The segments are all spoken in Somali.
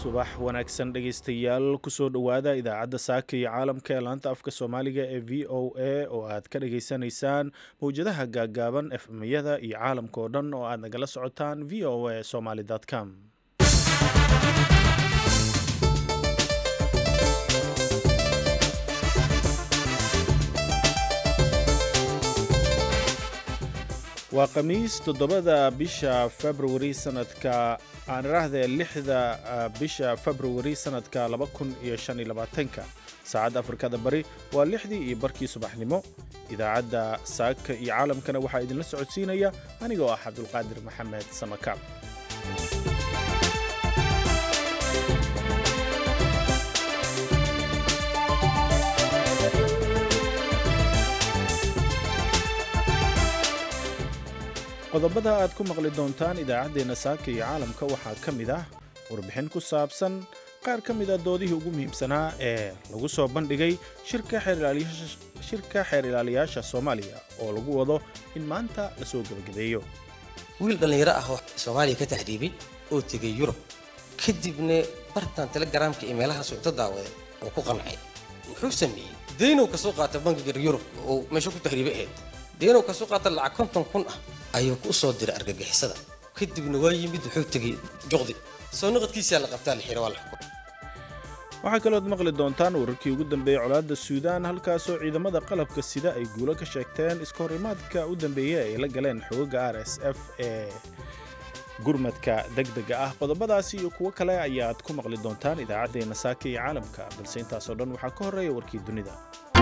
subax wanaagsan dhegaystayaal kusoo dhowaada idaacadda saaka iyo caalamka ee laanta afka soomaaliga ee v o a oo aad ka dhageysanaysaan mawjadaha gaaggaaban efmyada iyo caalamka oo dhan oo aad nagala socotaan v o a somaly com. waa khamiis 7 bisha februari sanadka aan iraahday 6 bisha februari sanadka 2025 saacadda afrikada bari waa 6 iyo barkii subaxnimo. idaacadda saaka iyo caalamkana waxaa idinla socodsiinaya anigoo ah cabdulqaadir maxamed samakaab. qodobada aad ku maqli doontaan idaacaddeenna saaka iyo caalamka waxaa ka mid ah warbixin ku saabsan qaar ka mid a doodihii ugu muhiimsanaa ee lagu soo bandhigay shirka xeer ilaaliyaasha soomaaliya oo lagu wado in maanta la soo gebagabeeyo. wiil dhallinyaro ah oo soomaaliya ka tahriibay oo tegay yurub kadibna bartan telegramka iyo meelaha socdo daawada oo ku qancay wuxuu sameeyey deynow ka soo qaata bangiga yurub oo meesha ku tahriibay ahayd deynow ka soo qaata lacag 50,000 ah ayuu ku soo diray argagixisada kadibna waa yimid wuxuu tagay joqdi soo noqodkiisa la qabtaa xiro wal xukum. waxaa kaloo maqli doontaan wararkii ugu dambeeyay colaadda Suudaan halkaasoo ciidamada qalabka sida ay guulo ka sheegteen iskahorimaadka u dambeeyay ay la galeen xoogga RSF ee gurmadka degdega ah. qodobadaasi iyo kuwo kale ayaad ku maqli doontaan idaacaddeenna saaka iyo caalamka balse intaasoo dhan waxaa ka horeeya warkii dunida.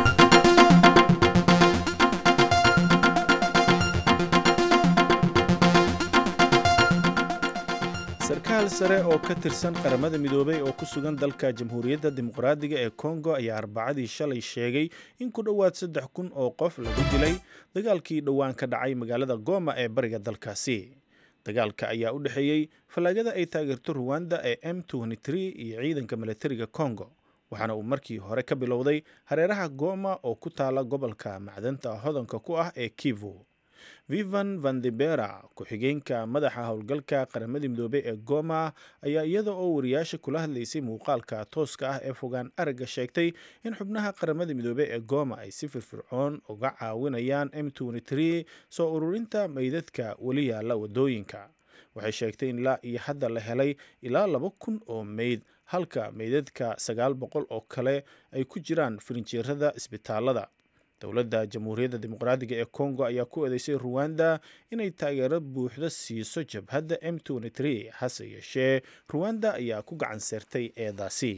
sarkaal sare oo ka tirsan qaramada midoobay oo ku sugan dalka jamhuuriyadda dimuqraadiga ee Kongo ayaa arbacadii shalay sheegay in ku dhowaad 3,000 oo qof lagu dilay dagaalkii dhowaan ka dhacay magaalada Goma ee bariga dalkaasi. dagaalka ayaa u dhexeeyey falaagada ay taageerto Rwanda ee M23 iyo ciidanka militariga Kongo waxaana uu markii hore ka bilowday hareeraha Goma oo ku taala gobolka macdanta hodanka ku ah ee Kivu. Vivian van de Bera ku-xigeenka madaxa howlgalka qaramada midoobay ee Goma ayaa iyada oo wariyaasha kula hadlaysay muuqaalka tooska ah ee fogaan aragga sheegtay in xubnaha qaramada midoobay ee Goma ay si firfircoon uga caawinayaan M23 soo ururinta meydadka weli yaala wadooyinka. waxay sheegtay in ilaa iyo hadda la helay ilaa 2,000 oo meyd halka meydadka 900 oo kale ay ku jiraan firinjeerada isbitaalada. dowladda jamhuuriyadda dimuqraadiga ee Kongo ayaa ku eedeysay Rwanda inay taageero buuxda siiso jabhadda M23 hase yeeshee Rwanda ayaa ku gacan saartay eedaasi.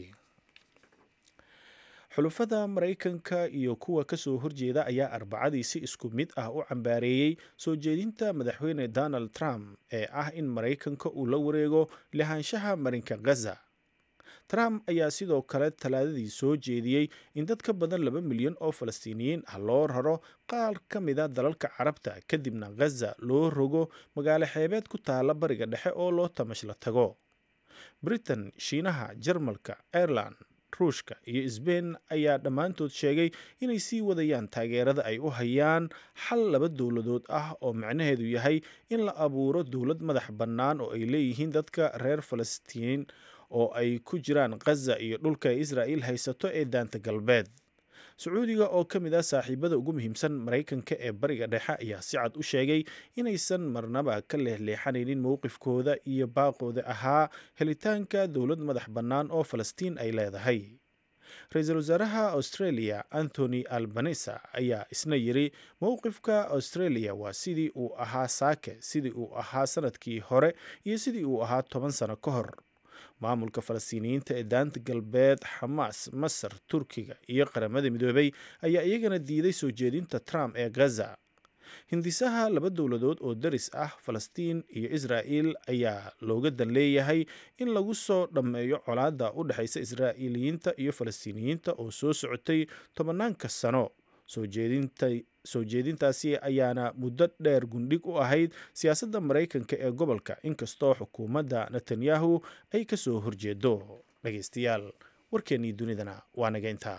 xulafada Mareykanka iyo kuwa ka soo horjeeda ayaa arbacadii si isku mid ah u cambaareeyay soo jeedinta madaxweyne Donald Trump ee ah in Mareykanka uu la wareego lahaanshaha marinka Gaza. Trump ayaa sidoo kale talaadadii soo jeediyey in dad ka badan 2 milyan oo Falastiiniyiin ah loo raro qaar ka mid ah dalalka Carabta kadibna Gaza loo rogo magaalo xeebeed ku taala bariga dhexe oo loo tamash la tago. Britain, Shiinaha, Jarmalka, Ireland, Ruushka iyo Spain ayaa dhammaantood sheegay inay sii wadayaan taageerada ay u hayaan xal 2 dowladood ah oo macnaheedu yahay in la abuuro dowlad madax bannaan oo ay leeyihiin dadka reer Falastiin oo ay ku jiraan Gaza iyo dhulka Israa'iil haysato ee daanta galbeed. Sacuudiga oo ka mid ah saaxiibada ugu muhiimsan Mareykanka ee bariga dhexe ayaa si cad u sheegay inaysan marnaba ka leexleexanaynin mowqifkooda iyo baaqooda ahaa helitaanka dowlad madax bannaan oo Falastiin ay leedahay. ra-iisul wasaaraha Australia Anthony Albanese ayaa isna yiri mowqifka Australia waa sidii uu ahaa saake, sidii uu ahaa sanadkii hore iyo sidii uu ahaa 10 sano ka hor. maamulka Falastiiniyiinta ee daanta galbeed Xamaas, Masar, Turkiga iyo qaramada midoobay ayaa iyagana diiday soo jeedinta Trump ee Gaza. hindisaha 2 dowladood oo daris ah Falastiin iyo Israa'iil ayaa looga dan leeyahay in lagu soo dhammeeyo colaadda u dhaxaysa Israa'iiliyiinta iyo Falastiiniyiinta oo soo socotay 10 sano. soo jeedintaasi ayaana muddo dheer gundhig u ahayd siyaasadda Mareykanka ee gobolka inkastoo xukuumadda Netanyahu ay ka soo horjeedo. dhageystayaal warkeennii dunidana waa naga intaa.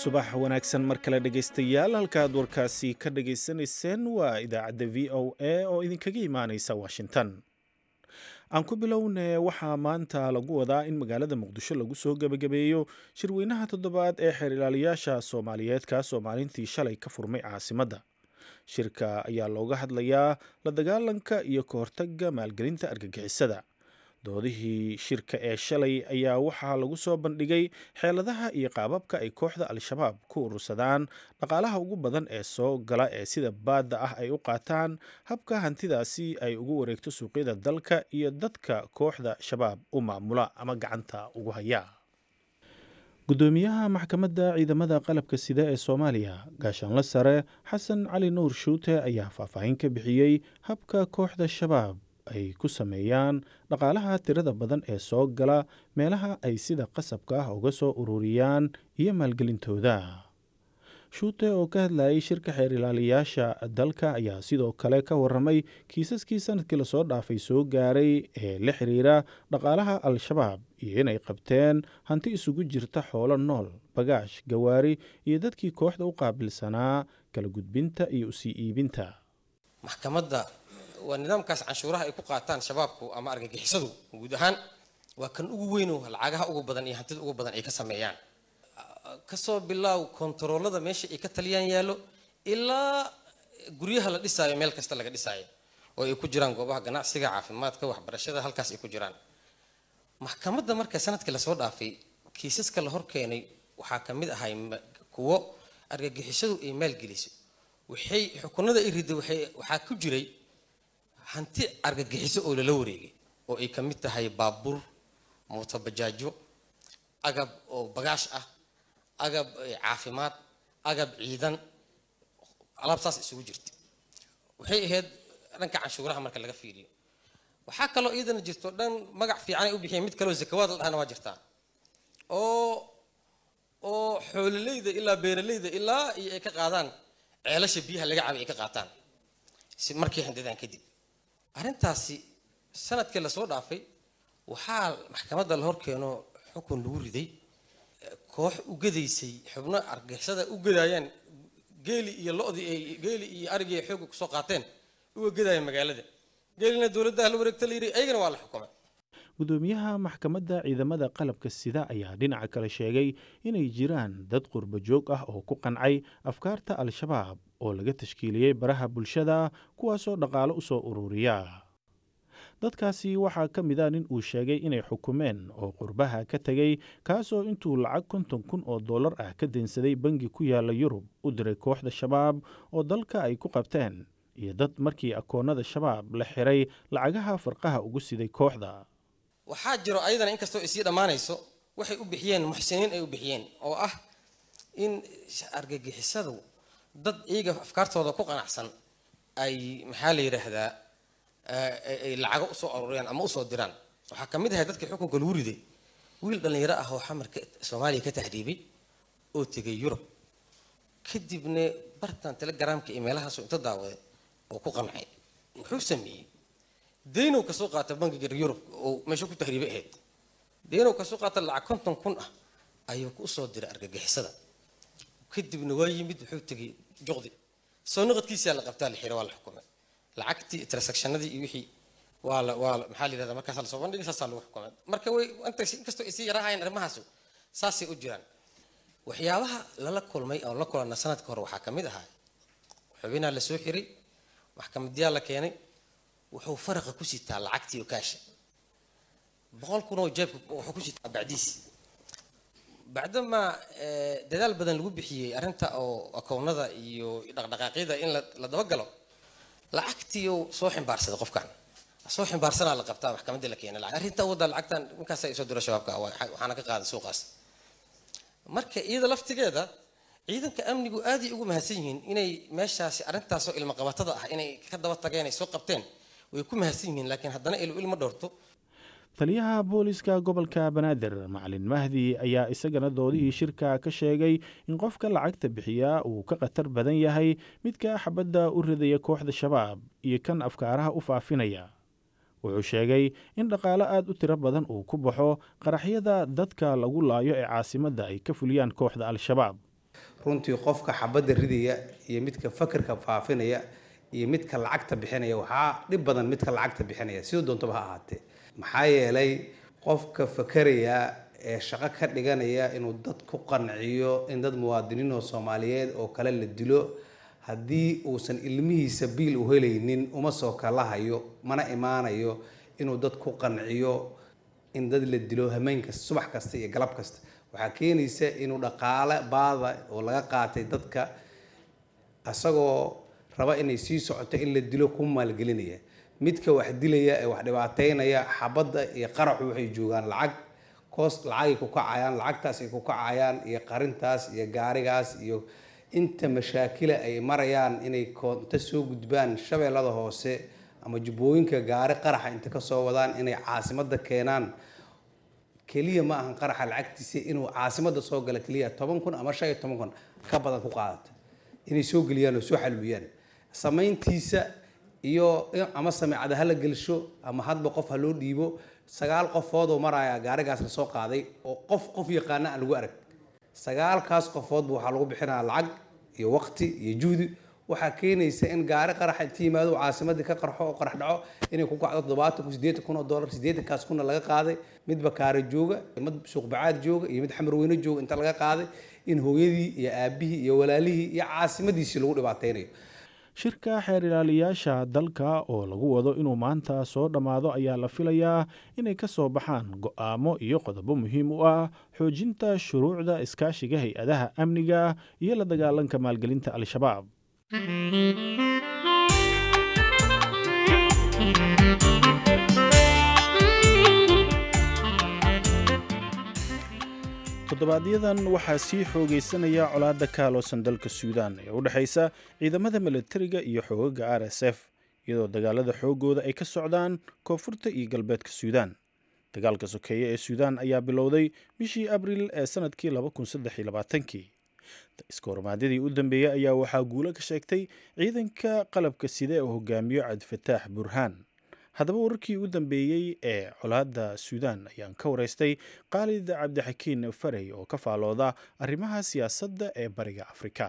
subax wanaagsan mar kale dhegaystayaal halkaad warkaasi ka dhagaysanayseen waa idaacadda v o a oo idinkaga imaanaysa washington aan ku bilownee waxaa maanta lagu wadaa in magaalada muqdisho lagu soo gebagabeeyo shirweynaha toddobaad ee xeer ilaaliyaasha soomaaliyeed kaasoo maalintii shalay ka furmay caasimadda shirka ayaa looga hadlayaa la dagaalanka iyo ka hortagga maalgelinta argagixisada doodihii shirka ee shalay ayaa waxaa lagu soo bandhigay xeeladaha iyo qaababka ay kooxda al-shabaab ku urursadaan dhaqaalaha ugu badan ee soo gala ee sida baadda ah ay u qaataan habka hantidaasi ay ugu wareegto suuqyada dalka iyo dadka kooxda shabaab u maamula ama gacanta ugu haya gudoomiyaha maxkamadda ciidamada qalabka sida ee soomaaliya gaashaanle sare xasan cali nuur shuute ayaa faahfaahin ka bixiyey habka kooxda shabaab ay ku sameeyaan dhaqaalaha tirada badan ee soo gala meelaha ay sida qasabka ah uga soo ururiyaan iyo maalgelintooda shuute oo ka hadlayay shirka xeer ilaaliyaasha dalka ayaa sidoo kale ka waramay kiisaskii sanadkii lasoo dhaafay soo gaaray ee la xiriira dhaqaalaha al-shabaab iyo inay qabteen hanti isugu jirta xoolo nool bagaash gawaari iyo dadkii kooxda u qaabilsanaa kala gudbinta iyo usii iibinta maxkamadda waa nidaamkaas canshuuraha ay ku qaataan shabaabku ama argagixisadu guud ahaan waa kan ugu weyn oo lacagaha ugu badan iyo hantida ugu badan ay ka sameeyaan kasoo bilaaw kontaroolada meesha ay ka taliyaan yaallo ilaa guryaha la dhisaayo meel kasta laga dhisaayo oo ay ku jiraan goobaha ganacsiga caafimaadka waxbarashada halkaas ay ku jiraan maxkamadda marka sanadkii lasoo dhaafay kiisaska la hor keenay waxaa ka mid ahay kuwo argagixisadu ay maalgeliso waxay xukunada ay riday waxaa ku jiray hanti argagixiso oo lala wareegay oo ay ka mid tahay baabuur mootabajaajo agab oo bagaash ah agab caafimaad agab ciidan alaabtaas isugu jirtay waxay ahayd dhanka canshuuraha marka laga fiiriyo waxaa kaloo iyadana jirto dhan magac fiican ay u bixiyeen mid kaloo zakawaad la dhahana waa jirtaa oo xoololeyda ilaa beeraleyda ilaa iyo ay ka qaadaan ceelasha biyaha laga cabay ay ka qaataan si markii handadaan kadib arrintaasi sanadkii lasoo dhaafay waxaa maxkamadda la hor keeno xukun lagu riday koox u gadaysay xubno argagixisada u gadaayaan geeli iyo lo-dii ay geeli iyo arigii ay xoogga kusoo qaateen uga gadaayeen magaalada geelina dowladdaha la wareegta la yidhi ayagana waa la xukumay gudoomiyaha maxkamadda ciidamada qalabka sida ayaa dhinaca kale sheegay inay jiraan dad qurbo joog ah oo ku qancay afkaarta al-shabaab oo laga tashkiiliyey baraha bulshada kuwaasoo dhaqaalo u soo ururiya dadkaasi waxaa ka mid a nin uu sheegay inay xukumeen oo qurbaha ka tegey kaasoo intuu lacag 50 kun oo dollar ah ka deensaday bangi ku yaala yurub u diray kooxda shabaab oo dalka ay ku qabteen iyo dad markii akoonnada shabaab la xiray lacagaha farqaha ugu siday kooxda waxaa jiro ayadana inkastoo isii dhammaanayso waxay u bixiyeen muxsiniin ay u bixiyeen oo ah in argagixisadu dad iyaga afkaartooda ku qanacsan ay maxaa la yiraahdaa ay lacago u soo ururiyaan ama u soo diraan waxaa ka mid ahay dadkii xukunka lagu riday wiil dhalinyaro ah oo xamarka Soomaaliya ka tahriibay oo tegay Yurub kadibna bartan telegramka emailhaas inta daawaday oo ku qancay wuxuu sameeyay deeno ka soo qaata bangiga Yurub oo meesha ku tahriibay ahayd deeno ka soo qaata lacag 50 kun ah ayuu ku soo diray argagixisada kadibna waa yimid wuxuu tagay joqdi soo noqodkiisa la qabtaa la xiro waa la xukumay lacagtii transactionadii iyo wixii waa maxaa la yiraahdaa markaas la soo bandhigay saas lagu xukumay marka way inta inkastoo isii yaraayeen arrimahaas saasay u jiraan waxyaabaha lala kulmay oo la kulana sanadka hore waxaa ka mid ahaa xubinaa la soo xiray maxkamadiyaa la keenay wuxuu faraqa ku sitaa lacagtii oo kaasha 100 kun oo jeebka wuxuu ku sitaa bacdiis bacdama dadaal badan lagu bixiyay arinta oo akoonada iyo dhaqdhaqaaqyada in la daba galo lacagtii oo soo ximbaarsaday qofkan soo ximbaarsanaa la qabtaa maxkamadda la keenay arinta wada lacagtan markaas ay soo diro shabaabka waxaana ka qaaday suuqaas marka iyada laftigeeda ciidanka amnigu aad ay ugu mahadsan yihiin inay meeshaasi arintaas oo ilmo qabatada ah inay ka daba tageen ay soo qabteen way ku mahadsan yihiin laakiin haddana ilmo dhorto taliyaha booliska gobolka banaadir macalin mahdi ayaa isagana doodihii shirka ka sheegay in qofka lacagta bixiya uu ka khatar badan yahay midka xabadda u ridaya kooxda shabaab iyo kan afkaaraha u faafinaya wuxuu sheegay in dhaqaale aad u tiro badan uu ku baxo qaraxyada dadka lagu laayo ee caasimadda ay ka fuliyaan kooxda al-shabaab runtii qofka xabadda ridaya iyo midka fakarka faafinaya iyo midka lacagta bixinaya waxaa dhib badan midka lacagta bixinaya sidoo doontaba ha ahaatee maxaa yeelay qofka fakaraya ee shaqo ka dhiganaya inuu dad ku qanciyo in dad muwaadiniin oo Soomaaliyeed oo kale la dilo haddii uusan ilmihiisa biil u helaynin uma soo kala hayo mana imaanayo inuu dad ku qanciyo in dad la dilo hameen kasta subax kasta iyo galab kasta waxaa keenaysa inuu dhaqaale baada oo laga qaatay dadka asagoo raba inay sii socoto in la dilo ku maalgelinaya midka wax dilaya ee wax dhibaateynaya xabadda iyo qaraxu waxay joogaan lacag lacag ku kacayaan lacagtaas ay ku kacayaan iyo qarintaas iyo gaarigaas iyo inta mashaakil ay marayaan inay koonta soo gudbaan shabeellada hoose ama jubbooyinka gaari qaraxa inta ka soo wadaan inay caasimadda keenaan kaliya ma ahan qaraxa lacagtiisa inuu caasimadda soo gala kaliya 10,000 ama 15,000 ka badan ku qaadato inay soo galiyaan oo soo xalwiyaan samayntiisa iyo ama sameecada hala gelsho ama hadba qof ha loo dhiibo 9 qofood oo maraya gaarigaas la soo qaaday oo qof yaqaana aan lagu arag 9kaas qofood waxa lagu bixinaa lacag iyo waqti iyo juhdi waxa keenaysa in gaari qarax intii yimaado caasimadda ka qarxo oo qarax dhaco inay ku kacdo $80,000 $80,000 kuna laga qaaday mid bakaare jooga mid suuq bacaad jooga iyo mid xamar weyne jooga inta laga qaaday in hooyadii iyo aabihii iyo walaalihii iyo caasimadiisii lagu dhibaateynayo shirka xeer ilaaliyaasha dalka oo lagu wado inuu maanta soo dhammaado ayaa la filayaa inay ka soo baxaan go'aamo iyo qodobo muhiim u ah xoojinta shuruucda iskaashiga hay-adaha amniga iyo la dagaalanka maalgelinta al-shabaab toddobaadyaddan waxaa sii xoogaysanaya colaadda ka aloosan dalka suudaan ee u dhexaysa ciidamada milatariga iyo xoogaga RSF iyadoo dagaalada xoogooda ay ka socdaan koonfurta iyo galbeedka suudaan dagaalka sokeeye ee suudaan ayaa bilowday bishii abriil ee sanadkii 2023 iskoormaadyadii u dambeeyey ayaa waxaa guulo ka sheegtay ciidanka qalabka sida ee hogaamiyo cabdifataax burhaan haddaba wararkii u dambeeyey ee colaadda suudaan ayaan ka waraystay khaalid cabdixakiin farey oo ka faalooda arrimaha siyaasadda ee bariga afrika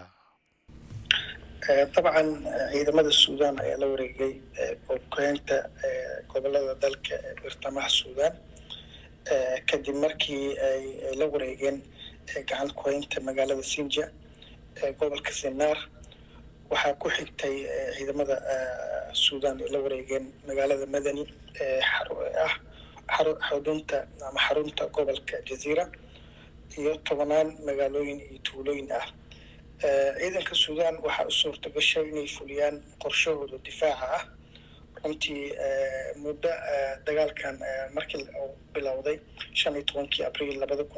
طبعا ciidamada suudaan ayaa la wareegay koobkeynta gobolada dalka bartamaha suudaan kadib markii ay la wareegeen gacan ku haynta magaalada Sinja gobolka Sinaar waxaa ku xigtay ciidamada suudaan ay la wareegeen magaalada Madani xarunta gobolka Jazeera iyo 10 magaalooyin iyo tuulooyin ah ciidanka suudaan waxaa u suurta gashay inay fuliyaan qorshahooda difaaca ah runtii muddo dagaalkan markii uu bilowday 15 abriil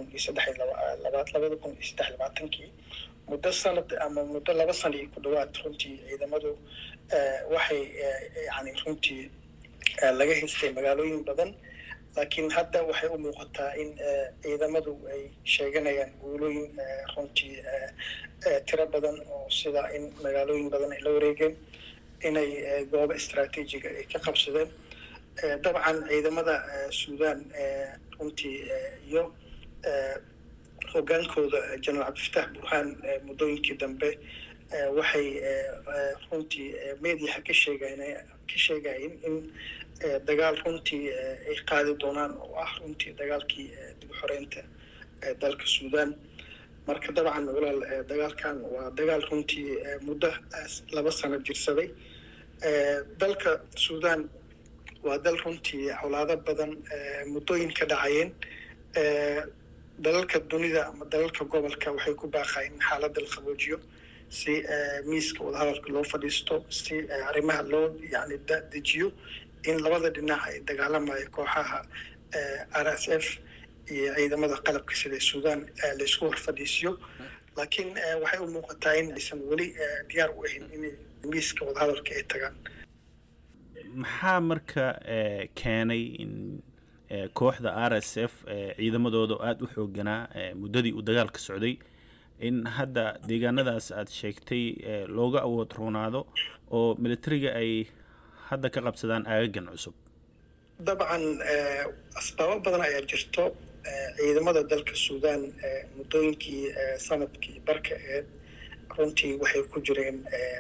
2023 muddo sanad ama muddo 2 sano ku dhawaad runtii ciidamadu waxay yani runtii laga haystay magaalooyin badan laakiin hadda waxay u muuqataa in ciidamadu ay sheeganayaan guulooyin runtii tiro badan oo sida in magaalooyin badan ay la wareegeen inay goobo istaraatiijiga ay ka qabsadeen dabcan ciidamada suudaan runtii iyo hogaankooda General Cabdifataax Burhaan muddooyinkii dambe waxay runtii meediyaha ka sheegayeen in dagaal runtii ay qaadi doonaan oo ah runtii dagaalkii dib u xoreynta dalka suudaan marka dabcan walaal dagaalkan waa dagaal runtii muddo 2 sano jirsaday dalka suudaan waa dal runtii colaado badan muddooyin ka dhacayeen dalalka dunida ama dalalka gobolka waxay ku baaqayeen xaaladda la qaboojiyo si miiska wadahadalka loo fadhiisto si arrimaha loo yani dejiyo in labada dhinac ay dagaalamayo kooxaha RSF iyo ciidamada qalabka sida suudaan la isku horfadhiisiyo laakiin waxay u muuqataa in aysan weli diyaar u ahayn inay miiska wadahadalka ay tagaan maxaa marka keenay in kooxda RSF ciidamadooda aad u xooganaa muddadii uu dagaalka socday in hadda deegaanadaas aad sheegtay looga awood roonaado oo militariga ay hadda ka qabsadaan aagagan cusub dabcan asbaabo badan ayaa jirto ciidamada dalka Suudaan muddooyinkii sanadkii barka aheyd runtii waxay ku jireen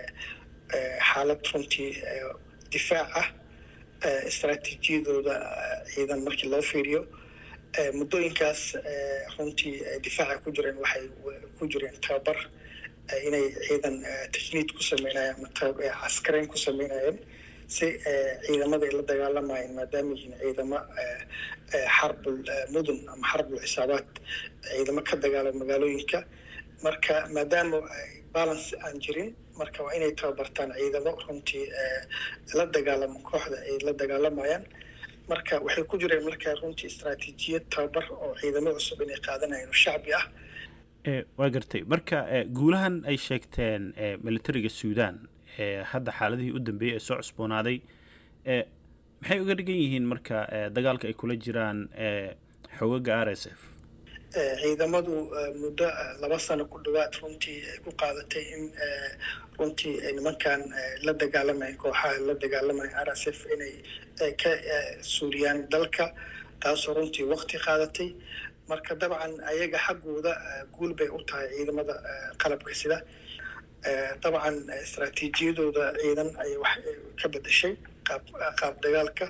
xaalad runtii difaac ah istaraatiijiyadooda ciidan markii loo fiiriyo muddooyinkaas runtii difaaca ku jireen waxay ku jireen tababar inay ciidan tajniid ku sameynayaan ama caskarayn ku sameynayeen si ciidamada ay la dagaalamayeen maadaama yihiin ciidamo xarbul mudun ama xarbul xisaabaad ciidamo ka dagaalama magaalooyinka marka maadaama balance aan jirin marka waa inay tababartaan ciidamo runtii la dagaalamo kooxda ay la dagaalamayaan marka waxay ku jireen markaa runtii istaraatiijiyad tababar oo ciidamo cusub inay qaadanayeen oo shacbi ah waa gartay marka guulahan ay sheegteen militariga Suudaan hadda xaaladihii u dambeeyay ee soo cusboonaaday maxay uga dhigan yihiin marka dagaalka ay kula jiraan xogaga RSF ciidamadu muddo 2 sano ku dhawaad runtii ku qaadatay in runtii nimankan la dagaalamayeen kooxaha la dagaalamayeen RSF inay ka suuriyaan dalka taasoo runtii waqti qaadatay marka dabcan ayaga xaggooda guul bay u tahay ciidamada qalabka sida dabcan istaraatiijiyadooda ciidan ay wax ka bedeshay qaab dagaalka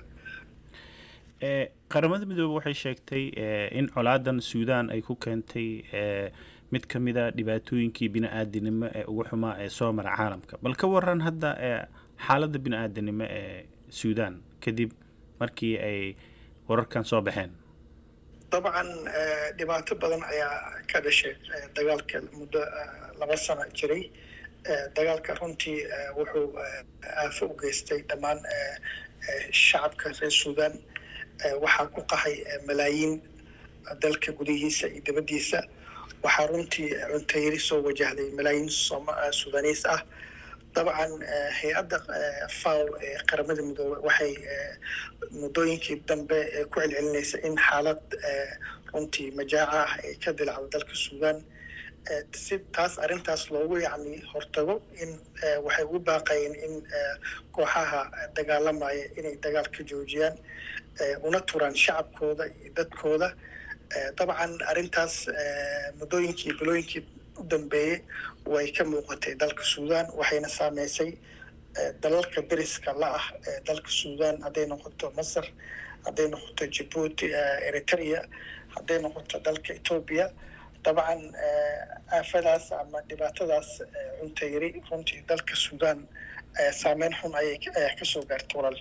qaramada midoobay waxay sheegtay in colaadan Suudaan ay ku keentay mid ka mid ah dhibaatooyinkii bini'aadanimo ee ugu xumaa ee soo mara caalamka bal ka waran hadda xaaladda bini'aadanimo ee Suudaan kadib markii ay wararkan soo baxeen dabcan dhibaato badan ayaa ka dhashay dagaalka muddo 2 sano jiray dagaalka runtii wuxuu aafo u geystay dhammaan shacabka reer Suudaan waxaa ku qaxay malaayiin dalka gudihiisa iyo dibadiisa waxaa runtii cunto yari soo wajahday malaayiin Suudaaniis ah dabcan hay'adda FAO ee qaramada midoobay waxay muddooyinkii dambe ku celcelinaysa in xaalad runtii majaaca ah ay ka dilacdo dalka Suudaan si taas arintaas loogu hortago in waxay u baaqayeen in kooxaha dagaalamaya inay dagaal ka joojiyaan una turaan shacabkooda iyo dadkooda dabcan arintaas muddooyinkii bilooyinkii u dambeeyay way ka muuqatay dalka Suudaan waxayna saameysay dalalka dariska la ah dalka Suudaan hadday noqoto Masar hadday noqoto Djibouti Eritrea hadday noqoto dalka Ethiopia طبعا aafadaas ama dhibaatadaas cunto yari runtii dalka Suudaan saameyn xun ay ka soo gaartay walaal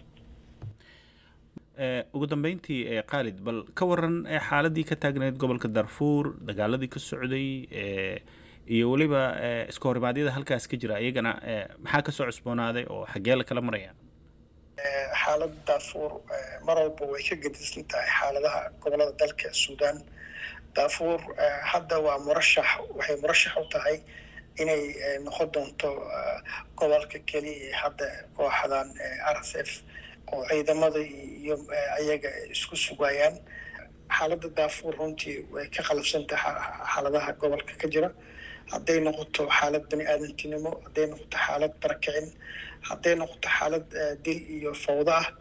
ugu dambeyntii Khalid bal ka waran xaaladii ka taagneed gobolka Darfur dagaaladii ka socday iyo waliba isku horimaadyada halkaas ka jira iyagana maxaa ka soo cusboonaaday oo xagee la kala maraya xaaladda Darfur mar walba way ka gedisan tahay xaaladaha gobolada dalka Suudaan Darfur hadda waa waxay murashax u tahay inay noqon doonto gobolka kaliya hadda kooxadan RSF oo ciidamada iyo ayaga isku sugayaan xaaladda Darfur runtii way ka qalabsan tahay xaaladaha gobolka ka jira hadday noqoto xaalad bini'aadantinimo hadday noqoto xaalad barakicin hadday noqoto xaalad dil iyo fawda ah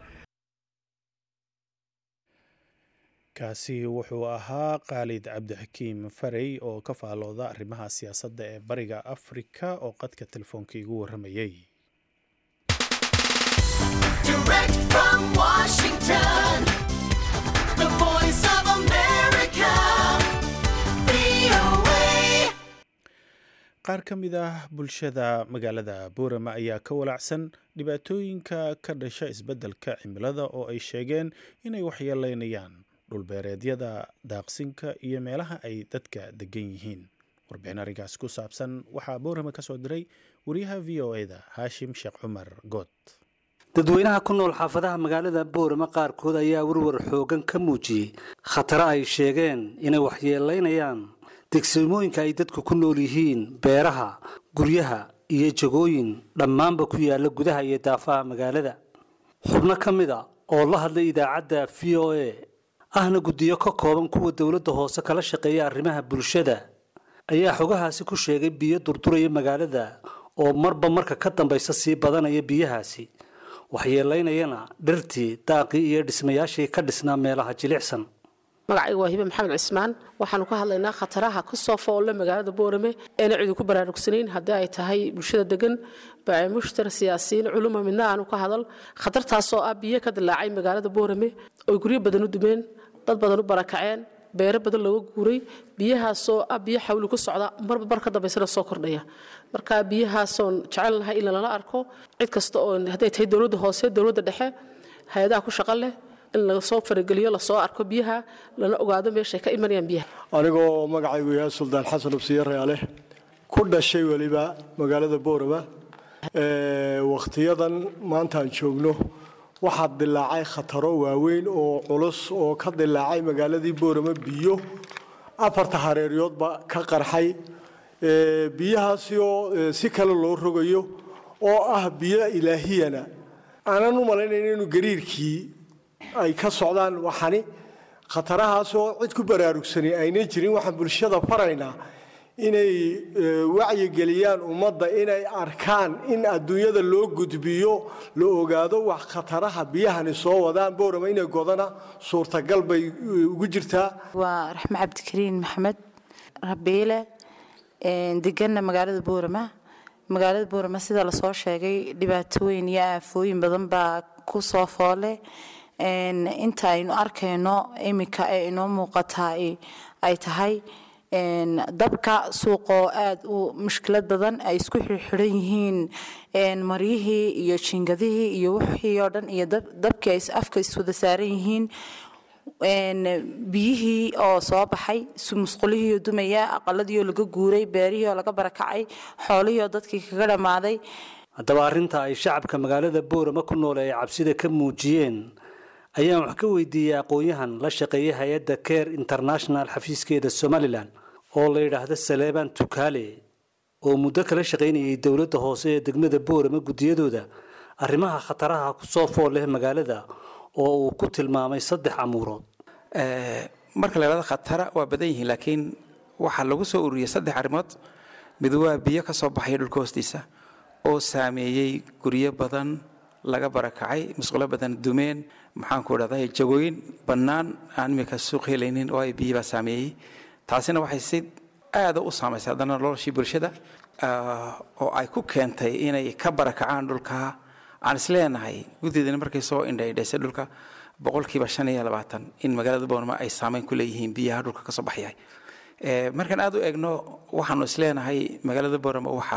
kaasi wuxuu ahaa Khalid Cabdixakiim Farey oo ka faalooda arrimaha siyaasadda ee bariga Afrika oo qadka telefoonka igu waramayay Direct from Washington, the voice of America, VOA. qaar ka mid ah bulshada magaalada Boorama ayaa ka walacsan dhibaatooyinka ka dhasha isbeddelka cimilada oo ay sheegeen inay waxyeeleynayaan dhulbeereedyada daaqsinka iyo meelaha ay dadka degan yihiin warbixin arigaas ku saabsan waxaa Boorama ka soo diray wariyaha VOA-da Haashim Sheekh Cumar Good dadweynaha ku nool xaafadaha magaalada Boorama qaarkood ayaa warwar xoogan ka muujiyay khataro ay sheegeen inay waxyeeleynayaan degsimooyinka ay dadku ku nool yihiin beeraha guryaha iyo jagooyin dhammaanba ku yaala gudaha iyo daafaha magaalada xubno ka mid ah oo la hadlay idaacadda VOA ahna guddiyo ka kooban kuwa dawladda hoose kala shaqeeya arrimaha bulshada ayaa xogahaasi ku sheegay biyo durduraya magaalada oo marba marka ka dambaysa sii badanaya biyahaasi waxyeeleynayana dhirtii daaqii iyo dhismayaashii ka dhisnaa meelaha jilicsan magacaygu waa Hibe Maxamed Cismaan waxaanu ka hadlaynaa khataraha ka soo foolay magaalada Boorame ee cid ku baraarugsanayn haddii ay tahay bulshada degan baa mushtar siyaasiyiin culimo midna aanu ka hadal khatartaas oo ah biyo ka dilaacay magaalada Boorame oo guryo badan u dumeen dad badan u barakaceen beero badan lagu guuray biyahaas oo ah biyo xawli ku socda marba barka dambeysana soo kordhaya marka biyahaas oo jecelnahay in la arko cid kasta oo haday tahay dawladda hoose dawladda dhexe hay'adaha ku shaqo leh in la soo farageliyo la soo arko biyaha lana ogaado meesha ay ka imanayaan biyaha anigoo magacaygu yahay Suldaan Xasan Ubsiye Reale ku dhashay waliba magaalada Boorama waqtiyadan maanta aan joogno waxa dilaacay khataro waaweyn oo culus oo ka dilaacay magaaladii Boorama biyo afarta hareeriyoodba ka qarxay biyahaasi oo si kale loo rogayo oo ah biyo ilaahiyana aanan u malaynayn inuu gariirkii ay ka socdaan waxani khatarahaas oo cid ku baraarugsanay ayna jirin waxa bulshada faraynaa inay wacyi geliyaan ummadda inay arkaan in adduunyada loo gudbiyo la ogaado wax khataraha biyahani soo wadaan Boorama inay godana suurtagal bay ugu jirtaa waa Raxma Cabdikariin Maxamed Rabiile degan magaalada Boorama sida la soo sheegay dhibaatooyin iyo aafooyin badan baa ku soo foolay inta aynu arkayno imika ee inoo muuqata ay tahay dabka suuqo aad u mushkilad badan ay isku xirxiran yihiin mariyihii iyo jingadihii iyo wixii oo dhan iyo dabkii ay afka iswada saaran yihiin biyihii oo soo baxay musqulihii oo dumaya aqaladii oo laga guuray beerihii oo laga barakacay xoolihii oo dadkii kaga dhamaaday haddaba arrinta ay shacabka magaalada Boorama ku nool ay cabsida ka muujiyeen ayaan wax ka weydiiyay aqoonyahan la shaqeeyay hay'adda Care International xafiiskeeda Somaliland oo la yiraahdo Saleeban Tukaale oo muddo kala shaqeynayay dawladda hoose ee degmada Boorama gudiyadooda arrimaha khataraha ku soo foolay magaalada oo uu ku tilmaamay 3 amuurood marka la yiraahdo khatara waa badan yihiin laakiin waxa lagu soo ururiyay 3 arrimood mid waa biyo ka soo baxay dhulka hoostiisa oo saameeyay guryo badan laga barakacay musqulo badan dumeen maxaan ku dhahday jagooyin banaan aan mika suuq helaynin oo ay biyo saameeyay taasina waxay si aad u saameysay dadna noloshii bulshada oo ay ku keentay inay ka barakacaan dhulka aan isleenahay gudaheedana markay soo indhaydhaysa dhulka 25% in magaalada Boorama ay saameyn ku leeyihiin biyaha dhulka ka soo baxay markan aad u eegno waxaanu isleenahay magaalada Boorama waxa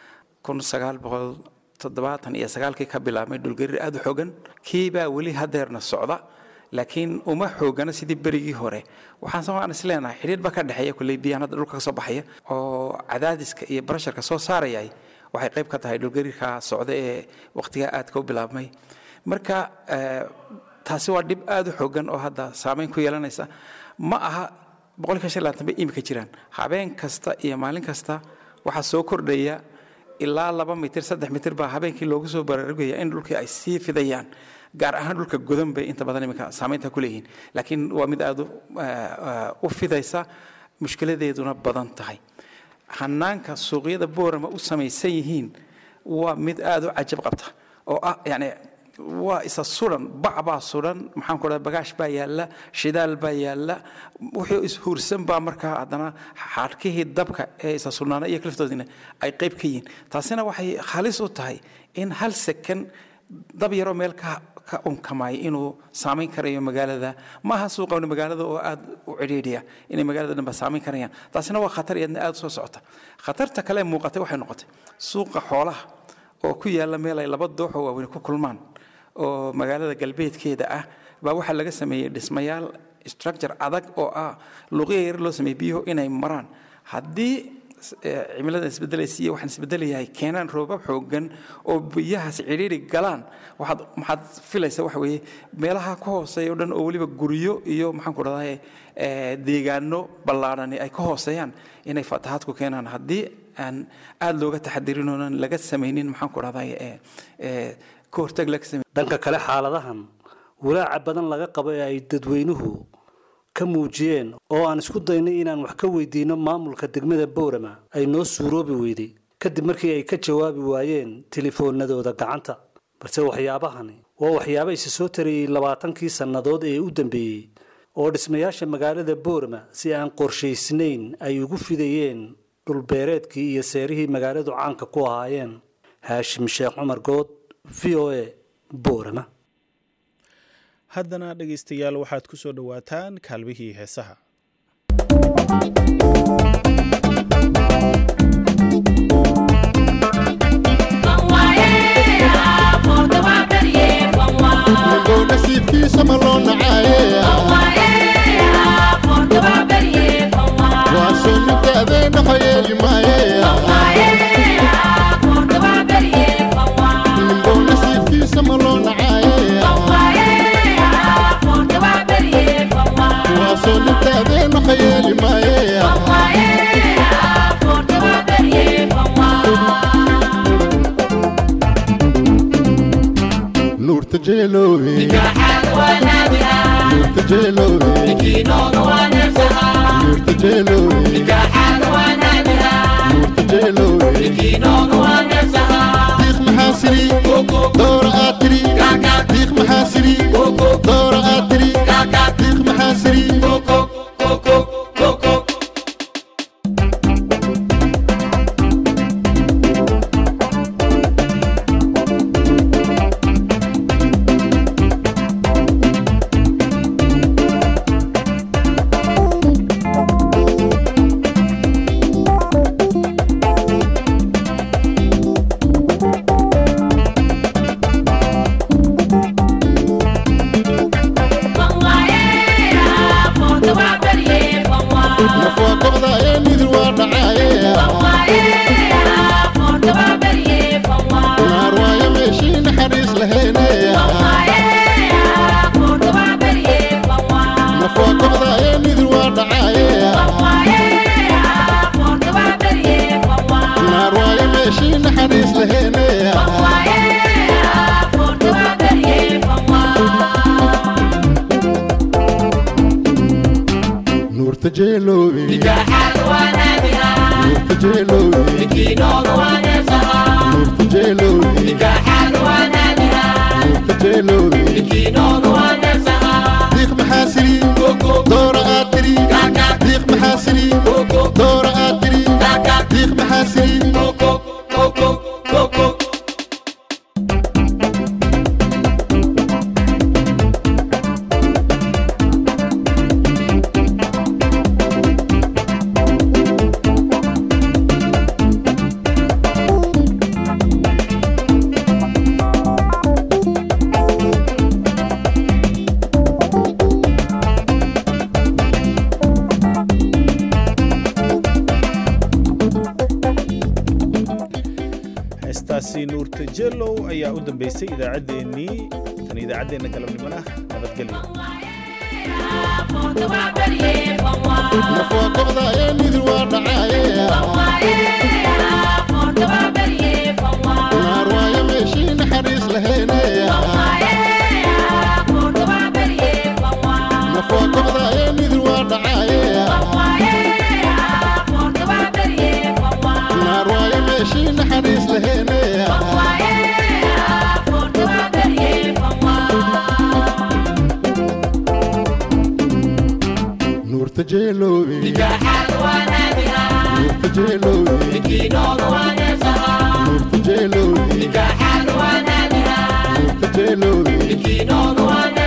1979 ka bilaabmay dhulgariir aad u xooggan kiiba wali hadeerna socda laakiin uma xoogana sidii berigii hore waxaan isleenahay xiriir ba ka dhaxeeya kulay biyaha dhulka ka soo baxaya oo cadaadiska iyo barasharka soo saarayay waxay qayb ka tahay dhulgariirka socda ee waqtiga aad ka bilaabmay marka taasi waa dib aad u xooggan oo hadda saameyn ku yeelanaysa ma aha 100% imika jiraan habeen kasta iyo maalin kasta waxa soo kordhaya ilaa 2 mitir 3 mitir baa habeenkii loogu soo baraarugaya in dhulkii ay sii fidayaan gaar ahaan dhulka godan bay inta badan imika saameynta ku leeyihiin laakiin waa mid aad u fidaysa mushkiladeeduna badan tahay hanaanka suuqyada Boorama u samaysan yihiin waa mid aad u cajab qabta oo ah yani waa isa suran bacba suran maxaan ku dhahay bagaash baa yaala shidaal baa yaala wuxuu is hursan baa markaa adana xarkihii dabka ee isa sunaana iyo kliftoodina ay qayb ka yihiin taasina waxay khalis u tahay in hal second dab yaro meel ka unkamay inuu saameyn karayo magaalada ma aha suuqa magaalada oo aad u ciriiriya inay magaalada dhanba saameyn karayaan taasina waa khatar iyadna aad soo socota khatarta kale muuqatay waxay noqotay suuqa xoolaha oo ku yaala meel ay laba doox oo waaweyn ku kulmaan oo magaalada galbeedkeeda ah baa waxa laga sameeyay dhismayaal structure adag oo ah luqyo yar loo sameeyay biyo inay maraan haddii cimilada isbedelaysa waxaan isbedelayahay keenan roobab xooggan oo biyahaas ciriiri galaan waxaad filaysaa waxa weeye meelaha ku hooseeya oo dhan oo waliba guryo iyo maxaan ku dhahday deegaano ballaaran ay ka hooseeyaan inay fatahaad ku keenaan haddii aan aad looga taxadirin oo laga sameeynin maxaan ku dhahday dhanka kale xaaladahan walaaca badan laga qabo ee ay dadweynuhu ka muujiyeen oo aan isku daynay inaan wax ka weydiino maamulka degmada Boorama ay noo suuroobi weyday kadib markii ay ka jawaabi waayeen telefoonadooda gacanta balse waxyaabahani waa waxyaabo isa soo tarayay 20 sannadood ee u dambeeyay oo dhismayaasha magaalada boorama si aan qorshaysnayn ay ugu fidayeen dhulbeereedkii iyo seerihii magaaladu caanka ku ahaayeen. haashim sheekh cumar good, v o a, boorama. haddana dhegaystayaal waxaad ku soo dhowaataan kaalmihii heesaha. نور تجيلوي نكاحك ونادها نور تجيلوي نكينون ونفسها نور تجيلوي نكاحك ونادها نور تجيلوي نكينون ونفسها ديخ محاسري دور آتري ديخ محاسري دور آتري ديخ محاسري نور تجيلوي نكاحك ونادها نور تجيلوي نكينون ونفسها نور تجيلوي نكاحك ونادها نور تجيلوي نكينون ونفسها ديخ محاسري دور آتري ديخ محاسري دور آتري ديخ محاسري nuur tajeelow ayaa u dambeysay idaacaddeenii tan idaacaddeenna galabnimona nabadgelyo نور تجيلوي نكاحك ونادها نور تجيلوي نكينون ونفسها نور تجيلوي نكاحك ونادها نور تجيلوي نكينون ونفسها